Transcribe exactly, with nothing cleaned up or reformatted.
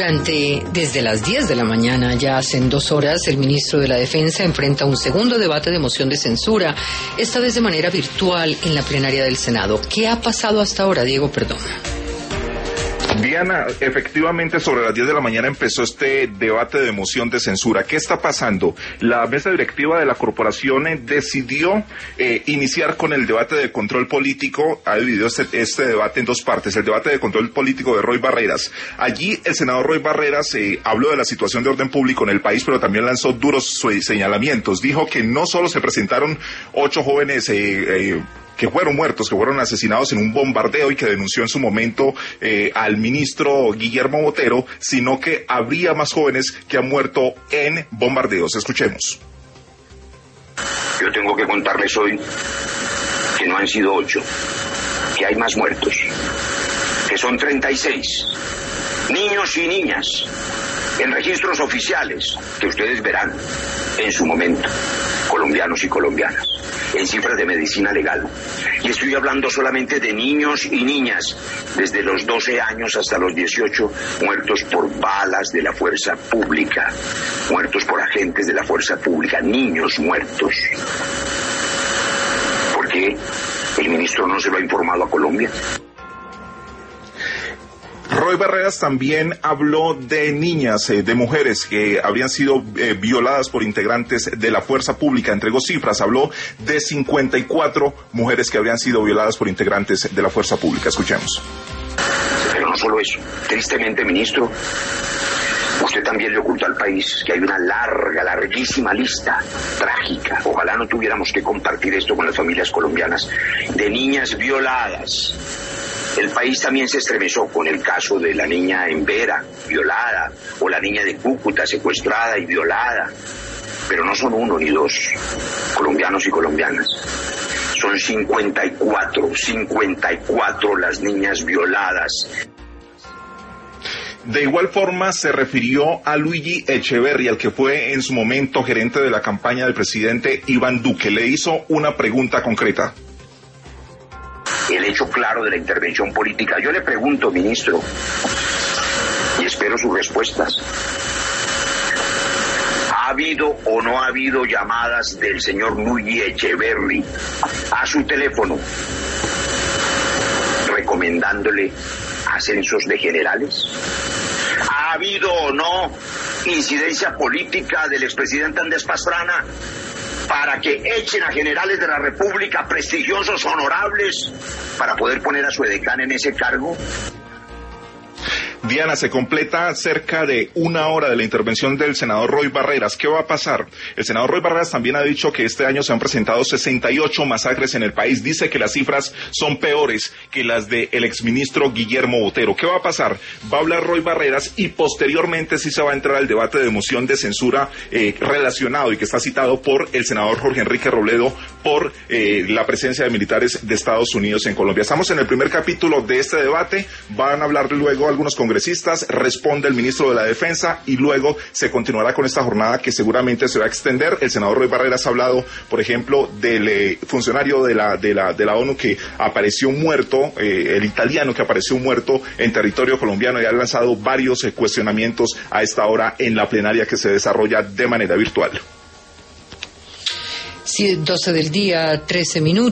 Durante, desde las diez de la mañana, ya hacen dos horas, el ministro de la Defensa enfrenta un segundo debate de moción de censura, esta vez de manera virtual en la plenaria del Senado. ¿Qué ha pasado hasta ahora, Diego Perdón? Diana, efectivamente sobre las diez de la mañana empezó este debate de moción de censura. ¿Qué está pasando? La mesa directiva de la corporación eh, decidió eh, iniciar con el debate de control político. Ha dividido este, este debate en dos partes. El debate de control político de Roy Barreras. Allí el senador Roy Barreras eh, habló de la situación de orden público en el país, pero también lanzó duros señalamientos. Dijo que no solo se presentaron ocho jóvenes eh, eh, que fueron muertos, que fueron asesinados en un bombardeo y que denunció en su momento eh, al ministro Guillermo Botero, sino que habría más jóvenes que han muerto en bombardeos. Escuchemos. Yo tengo que contarles hoy que no han sido ocho, que hay más muertos, que son treinta y seis, niños y niñas, en registros oficiales, que ustedes verán en su momento, colombianos y colombianas, en cifras de medicina legal. Y estoy hablando solamente de niños y niñas, desde los doce años hasta los dieciocho, muertos por balas de la fuerza pública, muertos por agentes de la fuerza pública, niños muertos. ¿Por qué el ministro no se lo ha informado a Colombia? Roy Barreras también habló de niñas, eh, de mujeres que habrían sido eh, violadas por integrantes de la fuerza pública. Entregó cifras, habló de cincuenta y cuatro mujeres que habrían sido violadas por integrantes de la fuerza pública. Escuchemos. Pero no solo eso, tristemente, ministro, usted también le ocultó al país que hay una larga, larguísima lista trágica. Ojalá no tuviéramos que compartir esto con las familias colombianas, de niñas violadas. El país también se estremeció con el caso de la niña en Vera, violada, o la niña de Cúcuta, secuestrada y violada. Pero no son uno ni dos, colombianos y colombianas. Son cincuenta y cuatro, cincuenta y cuatro las niñas violadas. De igual forma se refirió a Luigi Echeverri, el que fue en su momento gerente de la campaña del presidente Iván Duque. Le hizo una pregunta concreta. El hecho claro de la intervención política. Yo le pregunto, ministro, y espero sus respuestas. ¿Ha habido o no ha habido llamadas del señor Luigi Echeverri a su teléfono recomendándole ascensos de generales? ¿Ha habido o no incidencia política del expresidente Andrés Pastrana para que echen a generales de la República prestigiosos, honorables, para poder poner a su edecán en ese cargo? Diana, se completa cerca de una hora de la intervención del senador Roy Barreras. ¿Qué va a pasar? El senador Roy Barreras también ha dicho que este año se han presentado sesenta y ocho masacres en el país. Dice que las cifras son peores que las del exministro Guillermo Botero. ¿Qué va a pasar? Va a hablar Roy Barreras y posteriormente sí se va a entrar al debate de moción de censura eh, relacionado y que está citado por el senador Jorge Enrique Robledo por eh, la presencia de militares de Estados Unidos en Colombia. Estamos en el primer capítulo de este debate. Van a hablar luego algunos congresistas. Responde el ministro de la Defensa y luego se continuará con esta jornada que seguramente se va a extender. El senador Roy Barreras ha hablado, por ejemplo, del eh, funcionario de la, de, la, de la ONU que apareció muerto, eh, el italiano que apareció muerto en territorio colombiano y ha lanzado varios eh, cuestionamientos a esta hora en la plenaria que se desarrolla de manera virtual. Sí, doce del día, trece minutos.